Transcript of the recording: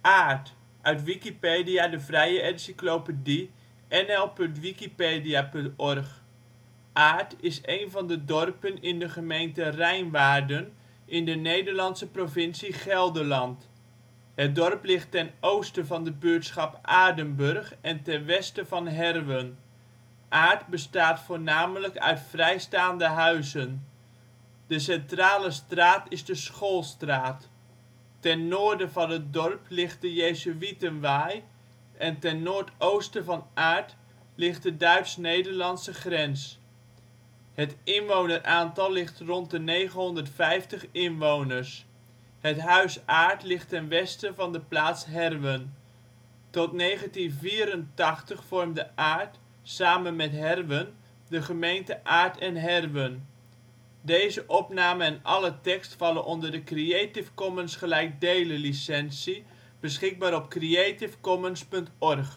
Aerdt, uit Wikipedia, de vrije encyclopedie. nl.wikipedia.org. Aerdt is een van de dorpen in de gemeente Rijnwaarden in de Nederlandse provincie Gelderland. Het dorp ligt ten oosten van de buurtschap Aerdenburg en ten westen van Herwen. Aerdt bestaat voornamelijk uit vrijstaande huizen. De centrale straat is de Schoolstraat. Ten noorden van het dorp ligt de Jezuïetenwaai en ten noordoosten van Aerdt ligt de Duits-Nederlandse grens. Het inwoneraantal ligt rond de 950 inwoners. Het Huis Aerdt ligt ten westen van de plaats Herwen. Tot 1984 vormde Aerdt, samen met Herwen, de gemeente Aerdt en Herwen. Deze opname en alle tekst vallen onder de Creative Commons gelijkdelen licentie, beschikbaar op creativecommons.org